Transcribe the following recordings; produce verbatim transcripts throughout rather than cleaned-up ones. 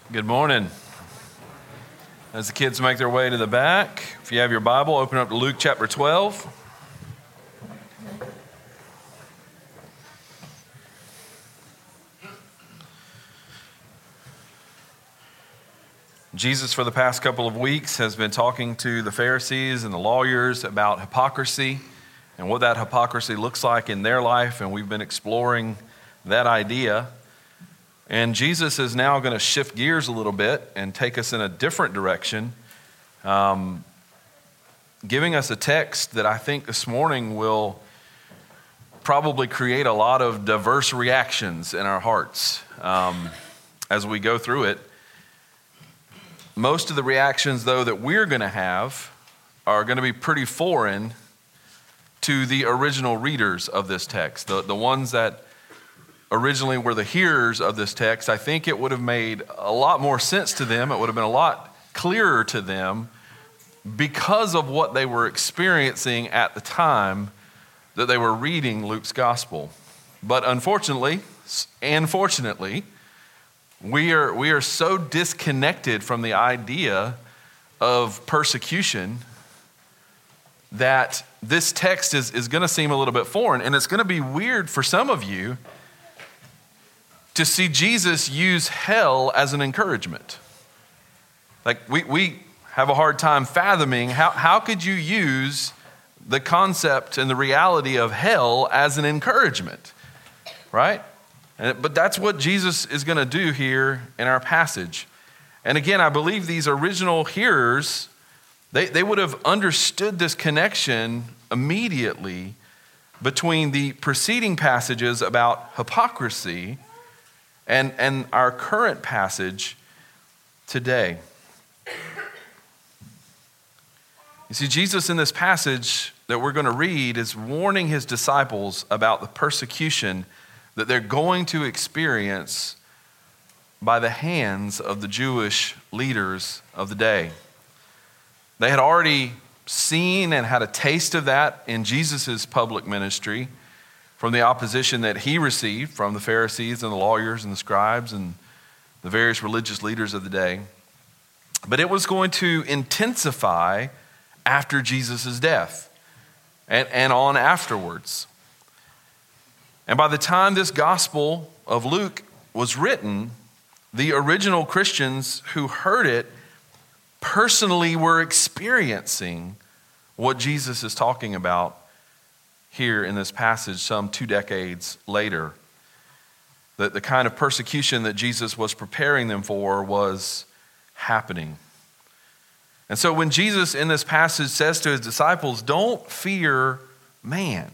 Good morning. As the kids make their way to the back, if you have your Bible, open up to Luke chapter twelve. Jesus, for the past couple of weeks, has been talking to the Pharisees and the lawyers about hypocrisy and what that hypocrisy looks like in their life, and we've been exploring that idea. And Jesus is now going to shift gears a little bit and take us in a different direction, um, giving us a text that I think this morning will probably create a lot of diverse reactions in our hearts um, as we go through it. Most of the reactions, though, that we're going to have are going to be pretty foreign to the original readers of this text, the, the ones that originally were the hearers of this text. I think it would have made a lot more sense to them. It would have been a lot clearer to them because of what they were experiencing at the time that they were reading Luke's gospel. But unfortunately, and fortunately, we are, we are so disconnected from the idea of persecution that this text is, is going to seem a little bit foreign, and it's going to be weird for some of you to see Jesus use hell as an encouragement. Like we, we have a hard time fathoming how, how could you use the concept and the reality of hell as an encouragement, right? And, but that's what Jesus is going to do here in our passage. And again, I believe these original hearers, they, they would have understood this connection immediately between the preceding passages about hypocrisy And, and our current passage today. You see, Jesus in this passage that we're going to read is warning his disciples about the persecution that they're going to experience by the hands of the Jewish leaders of the day. They had already seen and had a taste of that in Jesus' public ministry, from the opposition that he received from the Pharisees and the lawyers and the scribes and the various religious leaders of the day. But it was going to intensify after Jesus' death and, and on afterwards. And by the time this gospel of Luke was written, the original Christians who heard it personally were experiencing what Jesus is talking about here in this passage some two decades later. The, the kind of persecution that Jesus was preparing them for was happening. And so when Jesus in this passage says to his disciples, don't fear man.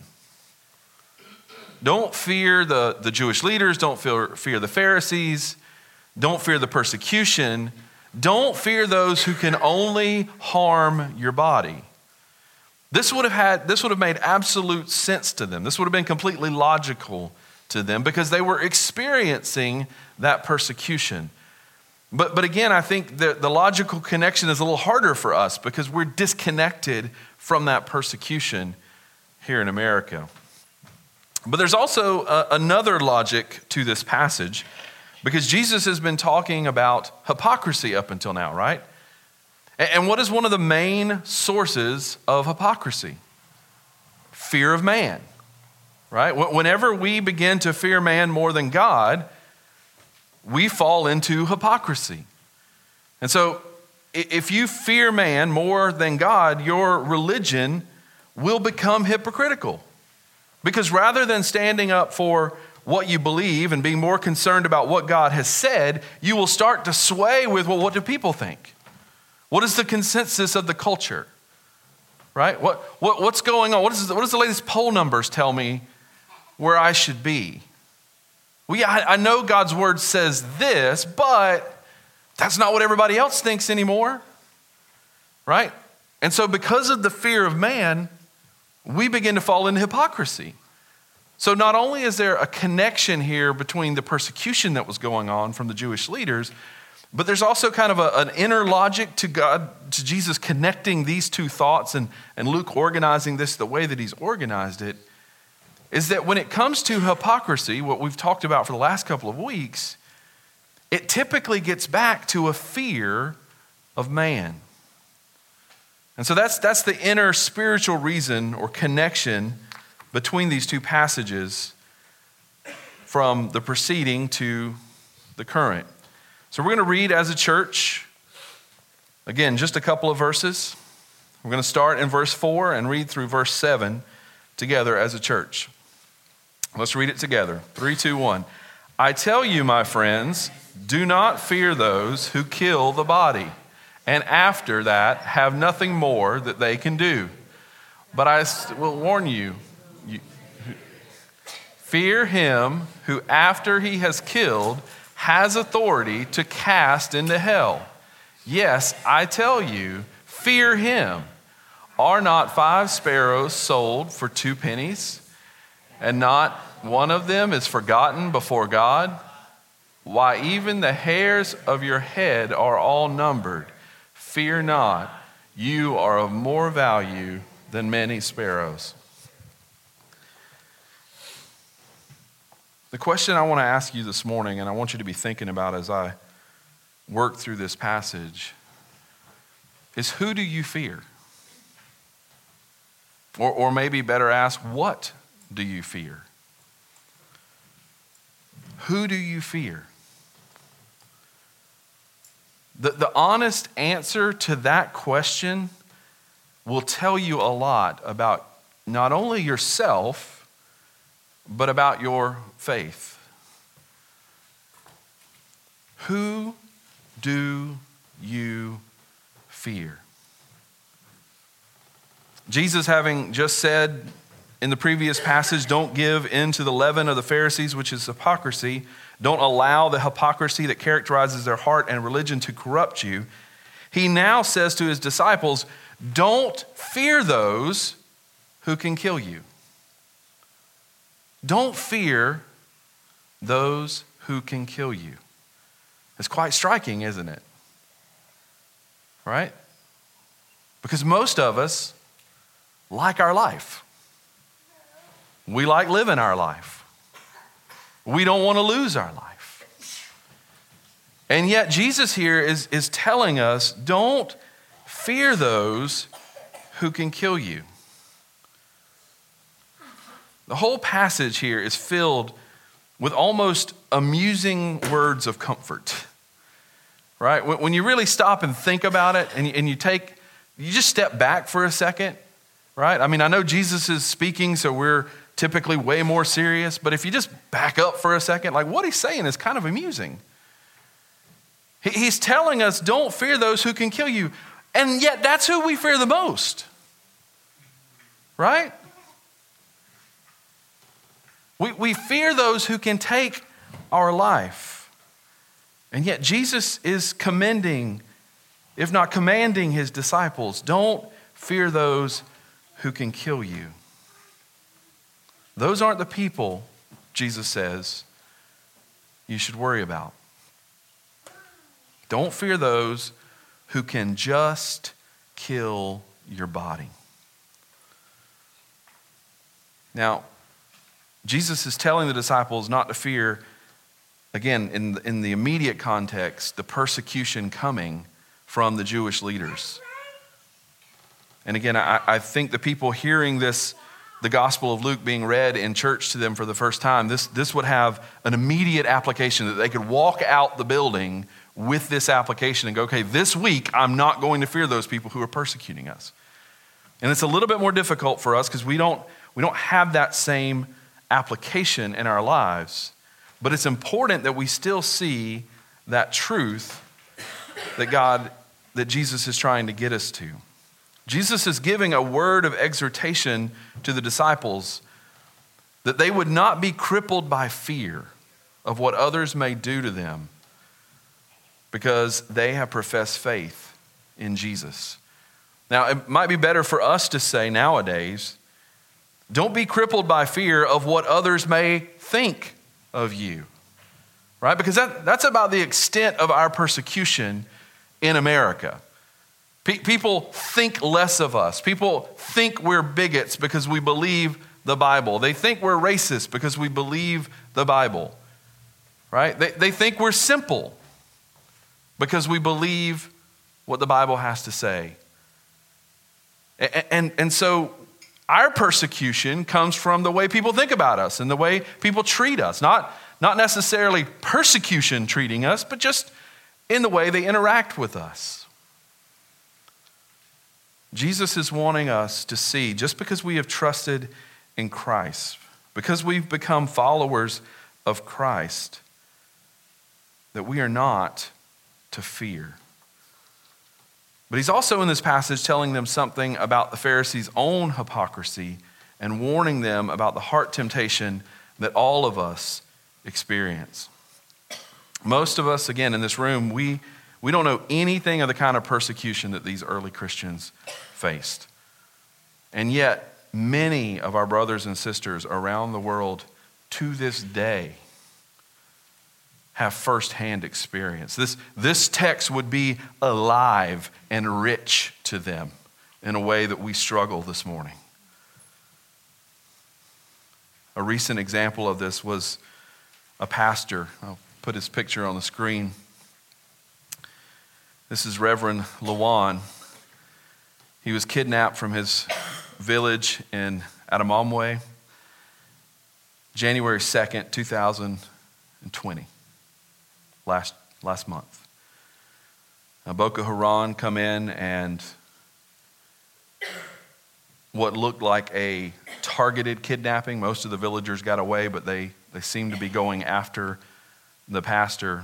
Don't fear the, the Jewish leaders. Don't fear, fear the Pharisees. Don't fear the persecution. Don't fear those who can only harm your body. This would have had, this would have made absolute sense to them. This would have been completely logical to them because they were experiencing that persecution. But, but again, I think that the logical connection is a little harder for us because we're disconnected from that persecution here in America. But there's also a, another logic to this passage because Jesus has been talking about hypocrisy up until now, right? And what is one of the main sources of hypocrisy? Fear of man, right? Whenever we begin to fear man more than God, we fall into hypocrisy. And so if you fear man more than God, your religion will become hypocritical. Because rather than standing up for what you believe and being more concerned about what God has said, you will start to sway with, well, what do people think? What is the consensus of the culture, right? What, what what's going on? What, is, what does the latest poll numbers tell me where I should be? Well, yeah, I, I know God's word says this, but that's not what everybody else thinks anymore, right? And so because of the fear of man, we begin to fall into hypocrisy. So not only is there a connection here between the persecution that was going on from the Jewish leaders, but there's also kind of a, an inner logic to God, to Jesus connecting these two thoughts and, and Luke organizing this the way that he's organized it, is that when it comes to hypocrisy, what we've talked about for the last couple of weeks, it typically gets back to a fear of man. And so that's, that's the inner spiritual reason or connection between these two passages from the preceding to the current. So we're going to read as a church, again, just a couple of verses. We're going to start in verse four and read through verse seven together as a church. Let's read it together. Three, two, one. I tell you, my friends, do not fear those who kill the body, and after that have nothing more that they can do. But I will warn you, you fear him who after he has killed has authority to cast into hell. Yes, I tell you, fear him. Are not five sparrows sold for two pennies, and not one of them is forgotten before God? Why, even the hairs of your head are all numbered. Fear not, you are of more value than many sparrows. The question I want to ask you this morning, and I want you to be thinking about as I work through this passage, is who do you fear? Or, or maybe better ask, what do you fear? Who do you fear? The, the honest answer to that question will tell you a lot about not only yourself, but about your faith. Who do you fear? Jesus, having just said in the previous passage, don't give in to the leaven of the Pharisees, which is hypocrisy. Don't allow the hypocrisy that characterizes their heart and religion to corrupt you. He now says to his disciples, don't fear those who can kill you. Don't fear those who can kill you. It's quite striking, isn't it? Right? Because most of us like our life. We like living our life. We don't want to lose our life. And yet Jesus here is, is telling us, don't fear those who can kill you. The whole passage here is filled with almost amusing words of comfort. Right? When you really stop and think about it, and you, and you take, you just step back for a second, right? I mean, I know Jesus is speaking, so we're typically way more serious, but if you just back up for a second, like what he's saying is kind of amusing. He, he's telling us, don't fear those who can kill you, and yet that's who we fear the most, right? We, we fear those who can take our life. And yet Jesus is commending, if not commanding his disciples, don't fear those who can kill you. Those aren't the people, Jesus says, you should worry about. Don't fear those who can just kill your body. Now, Jesus is telling the disciples not to fear, again, in, in the immediate context, the persecution coming from the Jewish leaders. And again, I, I think the people hearing this, the Gospel of Luke being read in church to them for the first time, this, this would have an immediate application that they could walk out the building with this application and go, okay, this week I'm not going to fear those people who are persecuting us. And it's a little bit more difficult for us because we don't, we don't have that same application in our lives. But it's important that we still see that truth that God, that Jesus is trying to get us to. Jesus is giving a word of exhortation to the disciples that they would not be crippled by fear of what others may do to them because they have professed faith in Jesus. Now, it might be better for us to say nowadays, don't be crippled by fear of what others may think of you, right? Because that, that's about the extent of our persecution in America. Pe- people think less of us. People think we're bigots because we believe the Bible. They think we're racist because we believe the Bible, right? They, they think we're simple because we believe what the Bible has to say. And, and, and so our persecution comes from the way people think about us and the way people treat us. Not, not necessarily persecution treating us, but just in the way they interact with us. Jesus is wanting us to see, just because we have trusted in Christ, because we've become followers of Christ, that we are not to fear. But he's also in this passage telling them something about the Pharisees' own hypocrisy and warning them about the heart temptation that all of us experience. Most of us, again, in this room, we, we don't know anything of the kind of persecution that these early Christians faced. And yet, many of our brothers and sisters around the world to this day have firsthand experience. This, this text would be alive and rich to them in a way that we struggle this morning. A recent example of this was a pastor. I'll put his picture on the screen. This is Reverend Lawan. He was kidnapped from his village in Adamamwe, January second, two thousand twenty. Last last month. Now, Boko Haram come in, and what looked like a targeted kidnapping. Most of the villagers got away, but they, they seemed to be going after the pastor.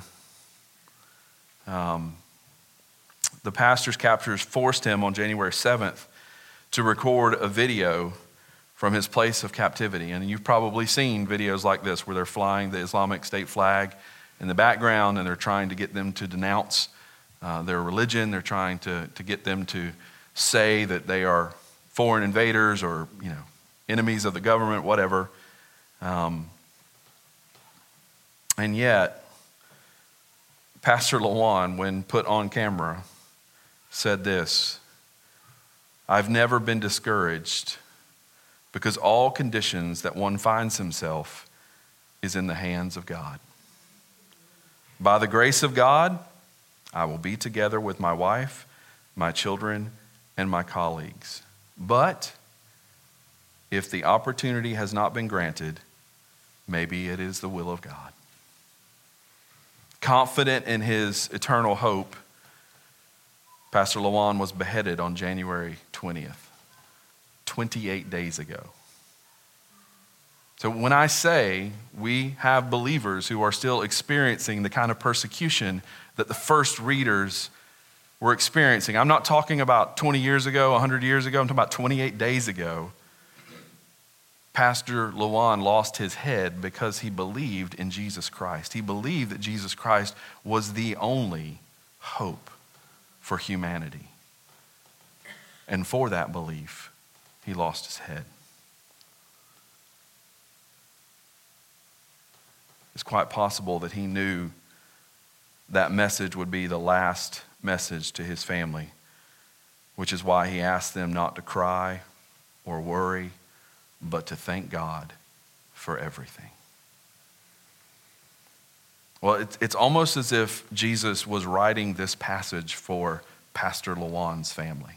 Um, the pastor's captors forced him on January seventh to record a video from his place of captivity. And you've probably seen videos like this where they're flying the Islamic State flag in the background, and they're trying to get them to denounce uh, their religion. They're trying to, to get them to say that they are foreign invaders or, you know, enemies of the government, whatever. Um, and yet, Pastor Lawan, when put on camera, said this: "I've never been discouraged because all conditions that one finds himself is in the hands of God. By the grace of God, I will be together with my wife, my children, and my colleagues. But if the opportunity has not been granted, maybe it is the will of God." Confident in his eternal hope, Pastor Lawan was beheaded on January twentieth, twenty-eight days ago. So when I say we have believers who are still experiencing the kind of persecution that the first readers were experiencing, I'm not talking about twenty years ago, one hundred years ago, I'm talking about twenty-eight days ago. Pastor Lawan lost his head because he believed in Jesus Christ. He believed that Jesus Christ was the only hope for humanity. And for that belief, he lost his head. It's quite possible that he knew that message would be the last message to his family, which is why he asked them not to cry or worry, but to thank God for everything. Well, it's, it's almost as if Jesus was writing this passage for Pastor Lawan's family.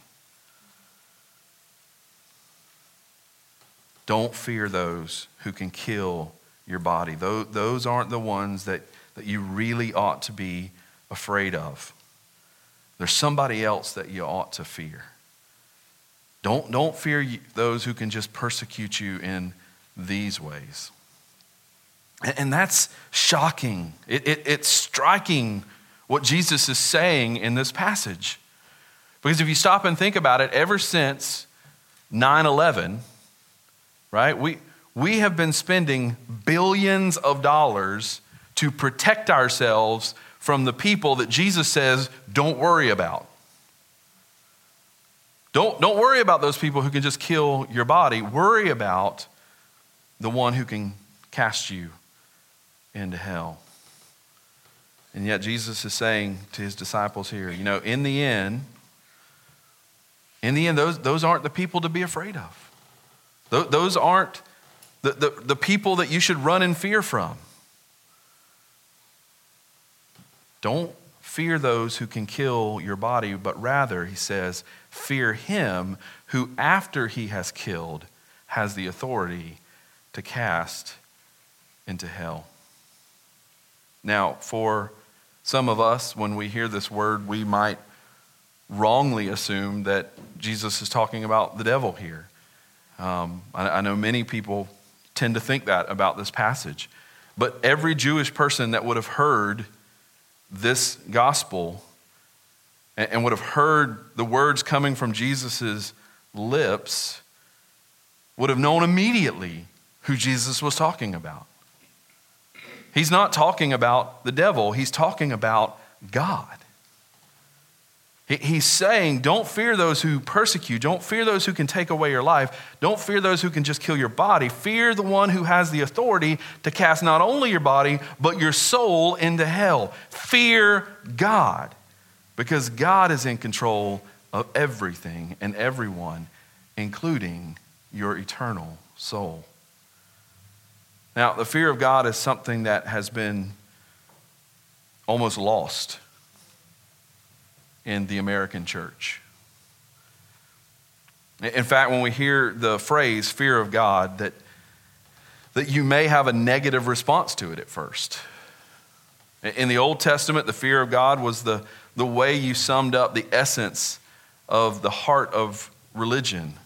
Don't fear those who can kill your body. Those, those aren't the ones that, that you really ought to be afraid of. There's somebody else that you ought to fear. Don't, don't fear those who can just persecute you in these ways. And, and that's shocking. It, it, it's striking what Jesus is saying in this passage. Because if you stop and think about it, ever since nine eleven, right, we, we have been spending billions of dollars to protect ourselves from the people that Jesus says, don't worry about. Don't, don't worry about those people who can just kill your body. Worry about the one who can cast you into hell. And yet Jesus is saying to his disciples here, you know, in the end, in the end, those, those aren't the people to be afraid of. Those, those aren't the, the, the people that you should run in fear from. Don't fear those who can kill your body, but rather, he says, fear him who after he has killed has the authority to cast into hell. Now, for some of us, when we hear this word, we might wrongly assume that Jesus is talking about the devil here. Um, I, I know many people tend to think that about this passage. But every Jewish person that would have heard this gospel and, and would have heard the words coming from Jesus' lips would have known immediately who Jesus was talking about. He's not talking about the devil. He's talking about God. He's saying, don't fear those who persecute. Don't fear those who can take away your life. Don't fear those who can just kill your body. Fear the one who has the authority to cast not only your body, but your soul into hell. Fear God, because God is in control of everything and everyone, including your eternal soul. Now, the fear of God is something that has been almost lost in the American church. In fact, when we hear the phrase fear of God, that, that you may have a negative response to it at first. In the Old Testament, the fear of God was the, the way you summed up the essence of the heart of religion.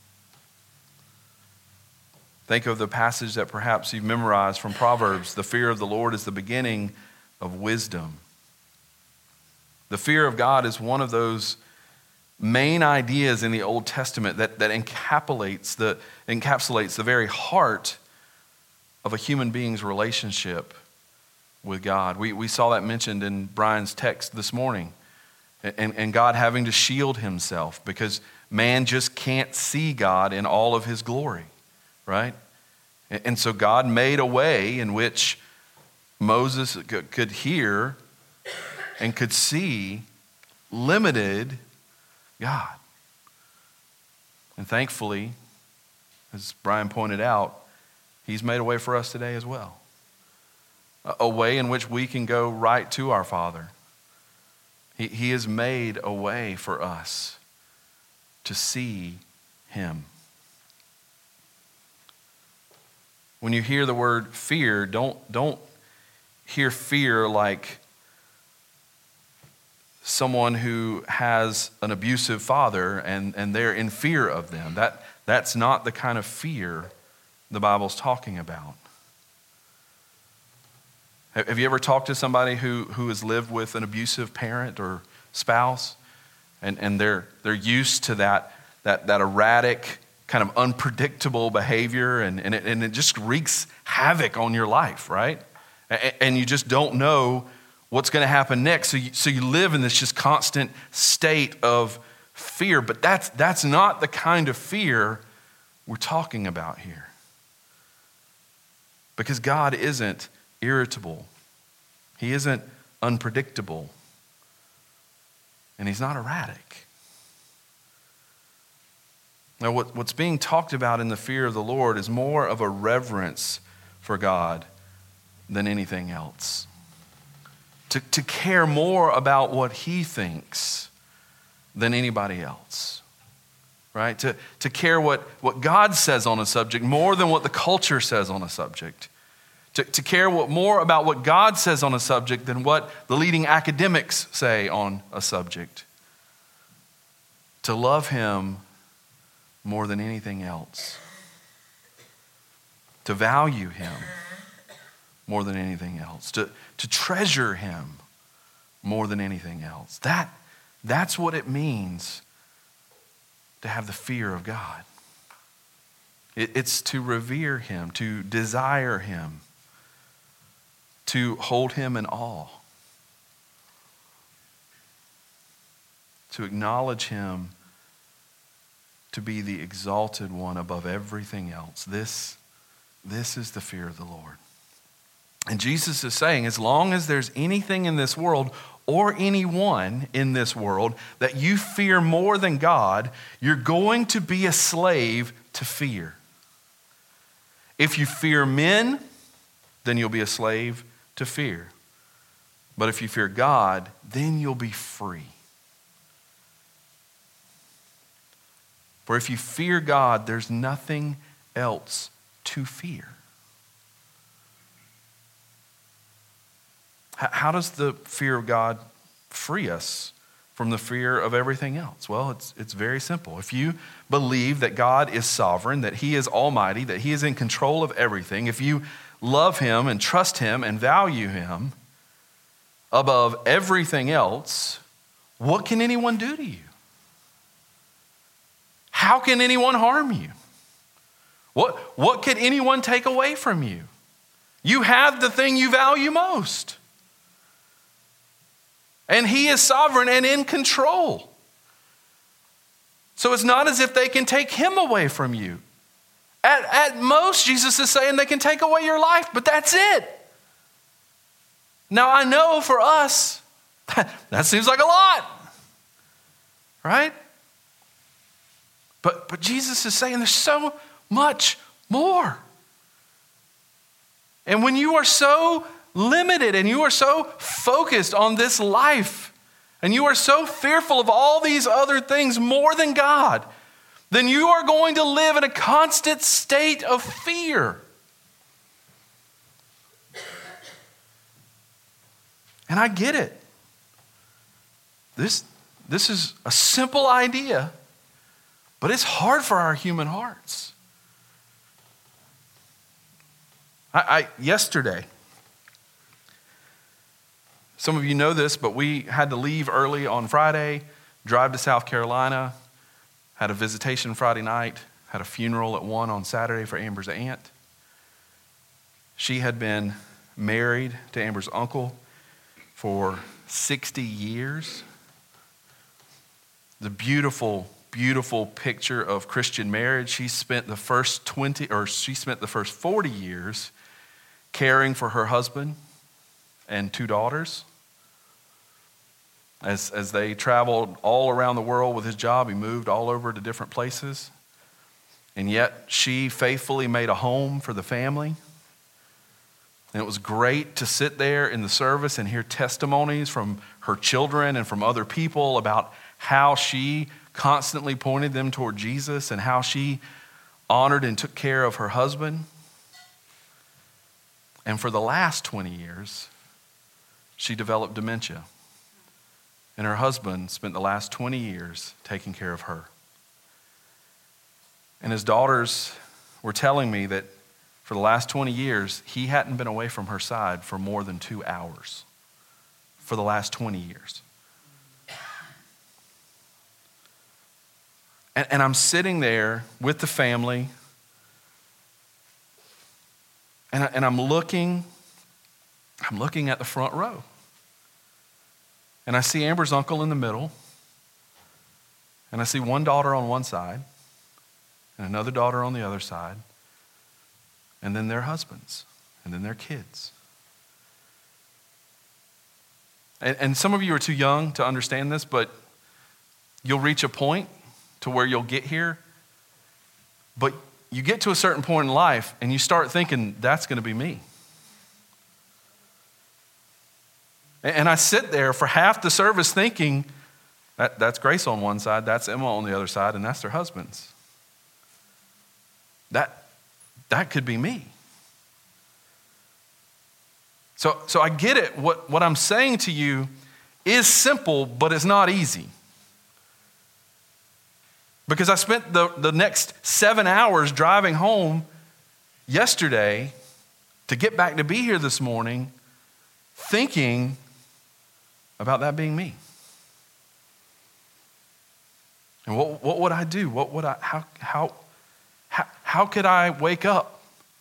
Think of the passage that perhaps you've memorized from Proverbs. The fear of the Lord is the beginning of wisdom. The fear of God is one of those main ideas in the Old Testament that, that encapsulates the, encapsulates the very heart of a human being's relationship with God. We, we saw that mentioned in Brian's text this morning. And, and God having to shield himself because man just can't see God in all of his glory, right? And, and so God made a way in which Moses could, could hear and could see limited God. And thankfully, as Brian pointed out, he's made a way for us today as well. A way in which we can go right to our Father. He, he has made a way for us to see him. When you hear the word fear, don't, don't hear fear like someone who has an abusive father and, and they're in fear of them. That, that's not the kind of fear the Bible's talking about. Have you ever talked to somebody who, who has lived with an abusive parent or spouse? And, and they're, they're used to that, that, that erratic, kind of unpredictable behavior, and, and, it, and it just wreaks havoc on your life, right? And, and you just don't know what's going to happen next. So you, so you live in this just constant state of fear. But that's, that's not the kind of fear we're talking about here. Because God isn't irritable. He isn't unpredictable. And he's not erratic. Now, what, what's being talked about in the fear of the Lord is more of a reverence for God than anything else. To, to care more about what he thinks than anybody else, right? To, to care what, what God says on a subject more than what the culture says on a subject. To, to care what, more about what God says on a subject than what the leading academics say on a subject. To love him more than anything else. To value him more than anything else. To, to treasure him more than anything else. That, that's what it means to have the fear of God. It, it's to revere him, to desire him, to hold him in awe, to acknowledge him to be the exalted one above everything else. This, this is the fear of the Lord. And Jesus is saying, as long as there's anything in this world or anyone in this world that you fear more than God, you're going to be a slave to fear. If you fear men, then you'll be a slave to fear. But if you fear God, then you'll be free. For if you fear God, there's nothing else to fear. How does the fear of God free us from the fear of everything else? Well, it's, it's very simple. If you believe that God is sovereign, that he is almighty, that he is in control of everything, if you love him and trust him and value him above everything else, what can anyone do to you? How can anyone harm you? What, what could anyone take away from you? You have the thing you value most. And he is sovereign and in control. So it's not as if they can take him away from you. At, at most, Jesus is saying they can take away your life, but that's it. Now, I know for us, that seems like a lot, right? But, but Jesus is saying there's so much more. And when you are so limited and you are so focused on this life and you are so fearful of all these other things more than God, then you are going to live in a constant state of fear. And I get it. This, this is a simple idea, but it's hard for our human hearts. I, I yesterday, some of you know this, but we had to leave early on Friday, drive to South Carolina, had a visitation Friday night, had a funeral at one on Saturday for Amber's aunt. She had been married to Amber's uncle for sixty years. The beautiful, beautiful picture of Christian marriage. She spent the first twenty, or she spent the first forty years caring for her husband and two daughters. As, as they traveled all around the world with his job, he moved all over to different places. And yet she faithfully made a home for the family. And it was great to sit there in the service and hear testimonies from her children and from other people about how she constantly pointed them toward Jesus and how she honored and took care of her husband. And for the last twenty years, she developed dementia. And her husband spent the last twenty years taking care of her. And his daughters were telling me that for the last twenty years, he hadn't been away from her side for more than two hours. For the last twenty years. And, and I'm sitting there with the family, and, I, and I'm looking, I'm looking at the front row. And I see Amber's uncle in the middle, and I see one daughter on one side, and another daughter on the other side, and then their husbands, and then their kids. And, and some of you are too young to understand this, but you'll reach a point to where you'll get here, but you get to a certain point in life, and you start thinking, that's going to be me. And I sit there for half the service thinking, that, that's Grace on one side, that's Emma on the other side, and that's their husbands. That, that could be me. So, so I get it. What, what I'm saying to you is simple, but it's not easy. Because I spent the, the next seven hours driving home yesterday to get back to be here this morning thinking about that being me. And what, what would I do? What would I, how, how, how, how could I wake up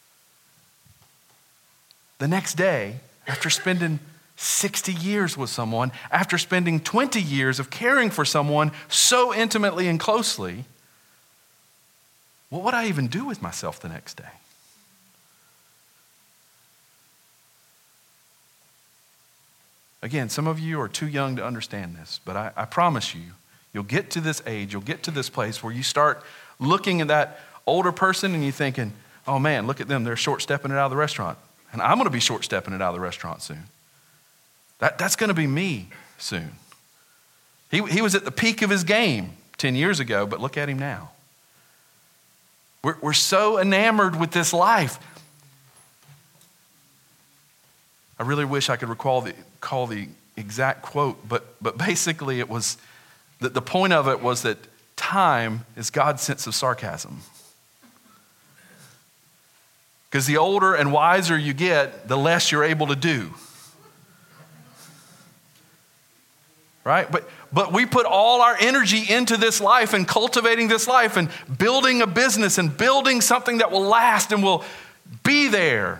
the next day after spending sixty years with someone, after spending twenty years of caring for someone so intimately and closely? What would I even do with myself the next day? Again, some of you are too young to understand this, but I, I promise you, you'll get to this age, you'll get to this place where you start looking at that older person and you're thinking, oh man, look at them, they're short-stepping it out of the restaurant. And I'm going to be short-stepping it out of the restaurant soon. That, that's going to be me soon. He, he was at the peak of his game ten years ago, but look at him now. We're, we're so enamored with this life. I really wish I could recall the, call the exact quote, but, but basically it was, the, the point of it was that time is God's sense of sarcasm. Because the older and wiser you get, the less you're able to do. Right? But but we put all our energy into this life and cultivating this life and building a business and building something that will last and will be there.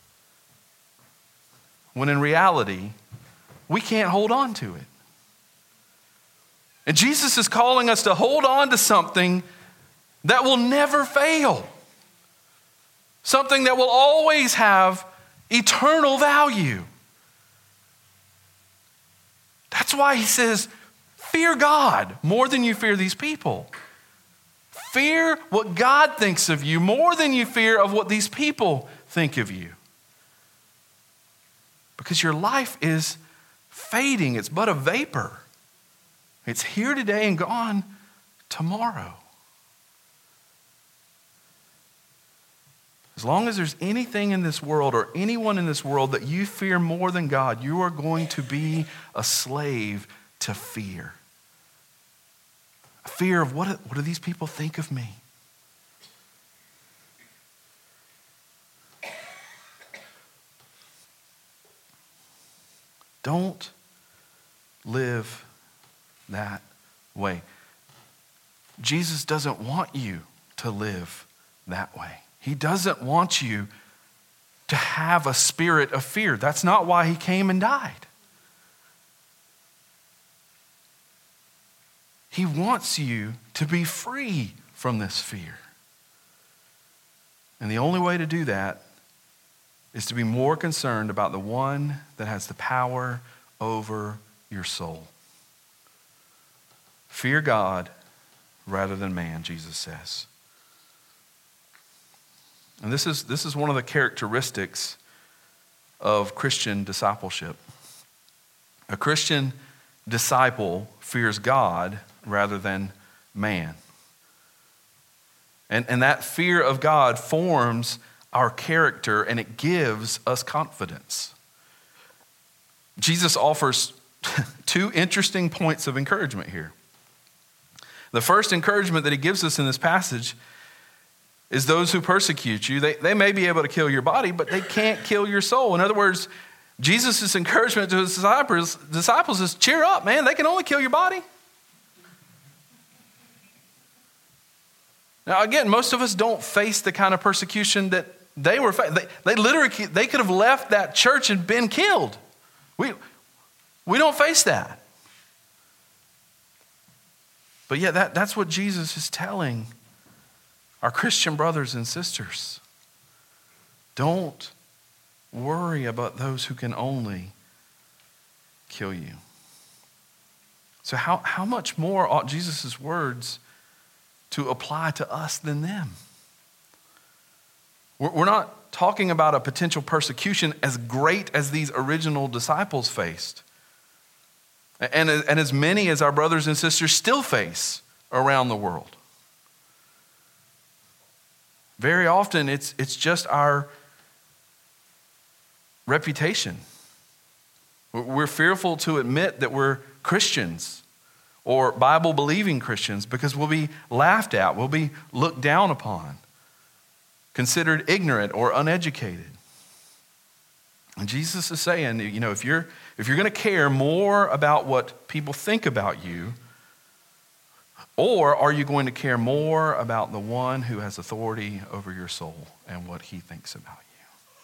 When in reality, we can't hold on to it. And Jesus is calling us to hold on to something that will never fail. Something that will always have eternal value. That's why he says, fear God more than you fear these people. Fear what God thinks of you more than you fear of what these people think of you. Because your life is fading. It's but a vapor. It's here today and gone tomorrow. As long as there's anything in this world or anyone in this world that you fear more than God, you are going to be a slave to fear. A fear of what, what do these people think of me? Don't live that way. Jesus doesn't want you to live that way. He doesn't want you to have a spirit of fear. That's not why he came and died. He wants you to be free from this fear. And the only way to do that is to be more concerned about the one that has the power over your soul. Fear God rather than man, Jesus says. And this is, this is one of the characteristics of Christian discipleship. A Christian disciple fears God rather than man. And, and that fear of God forms our character and it gives us confidence. Jesus offers two interesting points of encouragement here. The first encouragement that he gives us in this passage is those who persecute you. They, they may be able to kill your body, but they can't kill your soul. In other words, Jesus' encouragement to his disciples, disciples is, cheer up, man. They can only kill your body. Now, again, most of us don't face the kind of persecution that they were facing. They, they literally, they could have left that church and been killed. We, we don't face that. But yeah, that, that's what Jesus is telling our Christian brothers and sisters. Don't worry about those who can only kill you. So how, how much more ought Jesus' words to apply to us than them? We're, we're not talking about a potential persecution as great as these original disciples faced. And, and as many as our brothers and sisters still face around the world. Very often it's, it's just our reputation. We're fearful to admit that we're Christians or Bible-believing Christians because we'll be laughed at, we'll be looked down upon, considered ignorant or uneducated. And Jesus is saying, you know, if you're if you're going to care more about what people think about you, or are you going to care more about the one who has authority over your soul and what he thinks about you?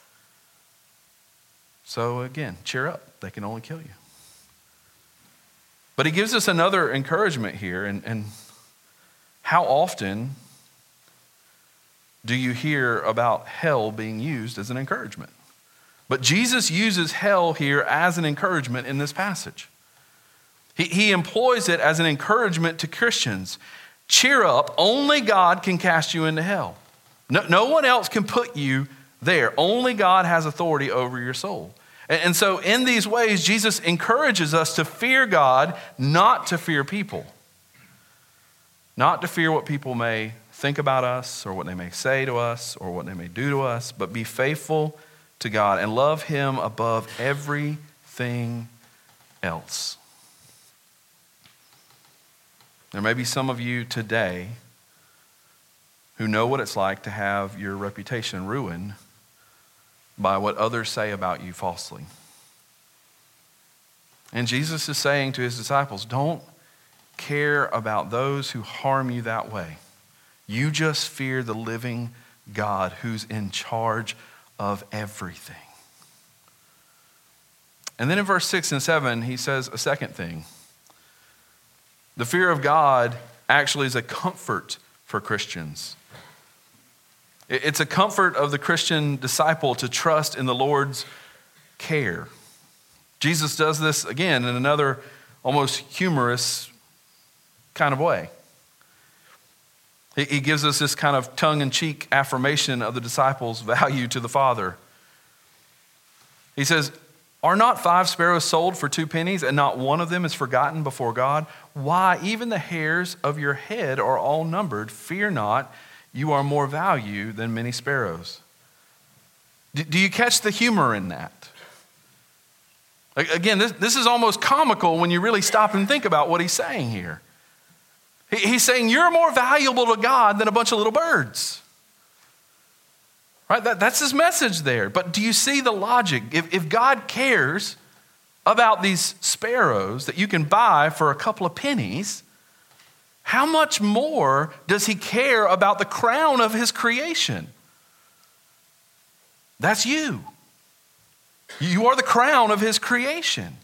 So again, cheer up. They can only kill you. But he gives us another encouragement here. And, and how often do you hear about hell being used as an encouragement? But Jesus uses hell here as an encouragement in this passage. He, he employs it as an encouragement to Christians. Cheer up, only God can cast you into hell. No, no one else can put you there. Only God has authority over your soul. And so in these ways, Jesus encourages us to fear God, not to fear people. Not to fear what people may think about us or what they may say to us or what they may do to us, but be faithful to God and love him above everything else. There may be some of you today who know what it's like to have your reputation ruined by what others say about you falsely. And Jesus is saying to his disciples, don't care about those who harm you that way. You just fear the living God who's in charge of everything. And then in verse six and seven, he says a second thing. The fear of God actually is a comfort for Christians. It's a comfort of the Christian disciple to trust in the Lord's care. Jesus does this again in another almost humorous kind of way. He gives us this kind of tongue-in-cheek affirmation of the disciples' value to the Father. He says, are not five sparrows sold for two pennies, and not one of them is forgotten before God? Why, even the hairs of your head are all numbered. Fear not, you are more value than many sparrows. Do you catch the humor in that? Again, this, this is almost comical when you really stop and think about what he's saying here. He's saying you're more valuable to God than a bunch of little birds. Right? That, that's his message there. But do you see the logic? If, if God cares about these sparrows that you can buy for a couple of pennies, how much more does he care about the crown of his creation? That's you. You are the crown of his creation.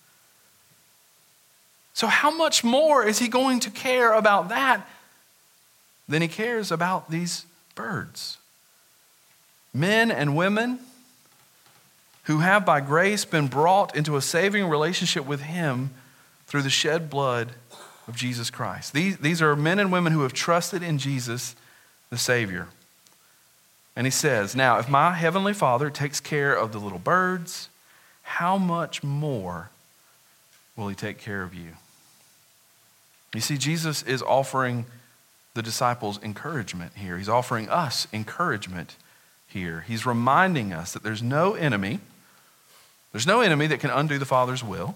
So how much more is he going to care about that than he cares about these birds? Men and women who have by grace been brought into a saving relationship with him through the shed blood of Jesus Christ. These, these are men and women who have trusted in Jesus, the Savior. And he says, now, if my heavenly Father takes care of the little birds, how much more will he take care of you? You see, Jesus is offering the disciples encouragement here. He's offering us encouragement here. He's reminding us that there's no enemy, there's no enemy that can undo the Father's will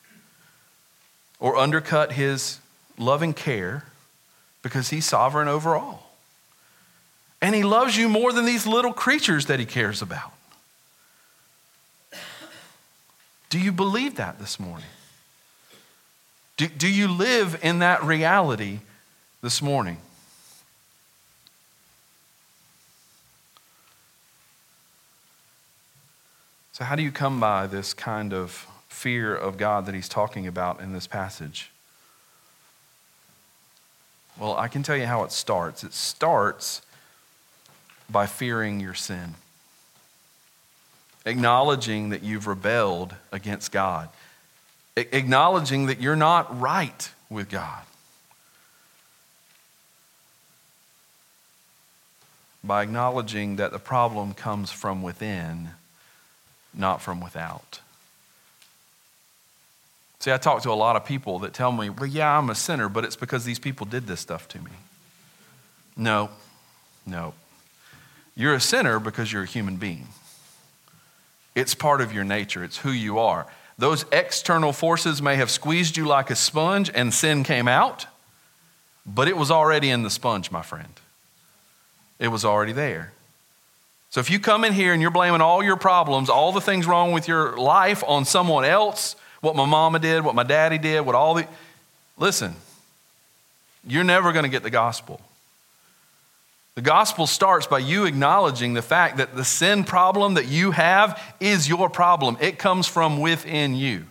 or undercut his loving care because he's sovereign over all. And he loves you more than these little creatures that he cares about. Do you believe that this morning? Do, do you live in that reality this morning? So how do you come by this kind of fear of God that he's talking about in this passage? Well, I can tell you how it starts. It starts by fearing your sin. Acknowledging that you've rebelled against God. Acknowledging that you're not right with God. By acknowledging that the problem comes from within, not from without. See, I talk to a lot of people that tell me, well, yeah, I'm a sinner, but it's because these people did this stuff to me. No, no. You're a sinner because you're a human being. It's part of your nature. It's who you are. Those external forces may have squeezed you like a sponge and sin came out, but it was already in the sponge, my friend. It was already there. So if you come in here and you're blaming all your problems, all the things wrong with your life on someone else, what my mama did, what my daddy did, what all the... Listen, you're never going to get the gospel. The gospel starts by you acknowledging the fact that the sin problem that you have is your problem. It comes from within you.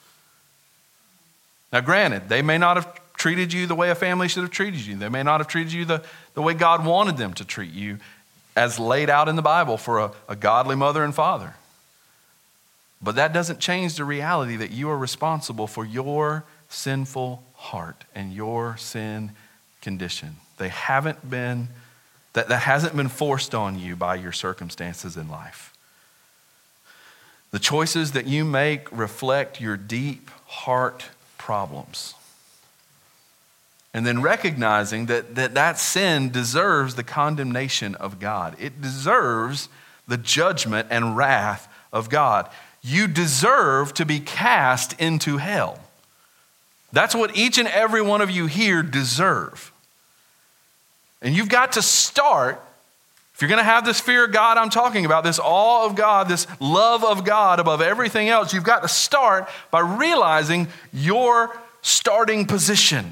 Now, granted, they may not have treated you the way a family should have treated you. They may not have treated you the, the way God wanted them to treat you, as laid out in the Bible for a, a godly mother and father. But that doesn't change the reality that you are responsible for your sinful heart and your sin condition. They haven't been... That, that hasn't been forced on you by your circumstances in life. The choices that you make reflect your deep heart problems. And then recognizing that, that that sin deserves the condemnation of God. It deserves the judgment and wrath of God. You deserve to be cast into hell. That's what each and every one of you here deserve. And you've got to start, if you're going to have this fear of God I'm talking about, this awe of God, this love of God above everything else, you've got to start by realizing your starting position.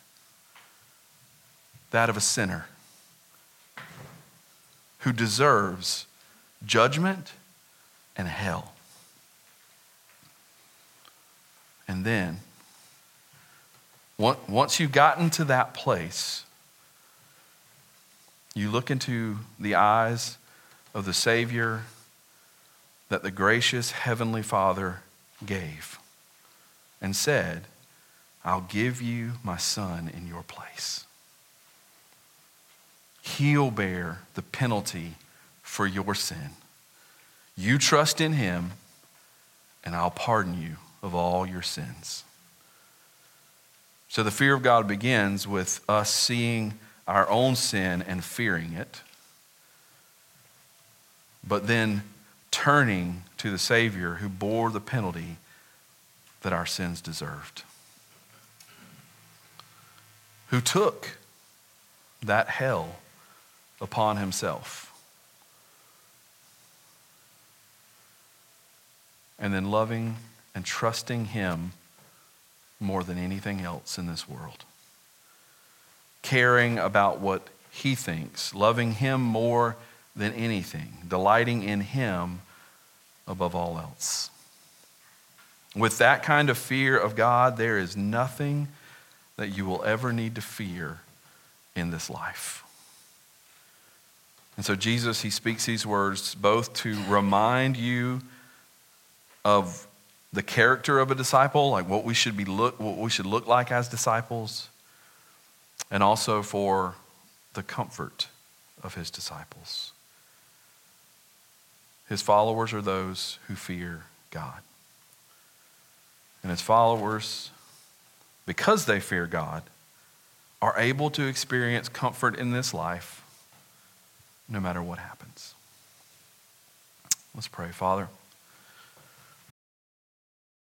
That of a sinner who deserves judgment and hell. And then, once you've gotten to that place, you look into the eyes of the Savior that the gracious Heavenly Father gave and said, I'll give you my Son in your place. He'll bear the penalty for your sin. You trust in him, and I'll pardon you of all your sins. So the fear of God begins with us seeing our own sin and fearing it, but then turning to the Savior who bore the penalty that our sins deserved, who took that hell upon himself. And then loving and trusting him more than anything else in this world. Caring about what he thinks, loving him more than anything, delighting in him above all else. With that kind of fear of God, there is nothing that you will ever need to fear in this life. And so Jesus, he speaks these words both to remind you of the character of a disciple, like what we should be look, what we should look like as disciples, and also for the comfort of his disciples. His followers are those who fear God. And his followers, because they fear God, are able to experience comfort in this life no matter what happens. Let's pray. Father,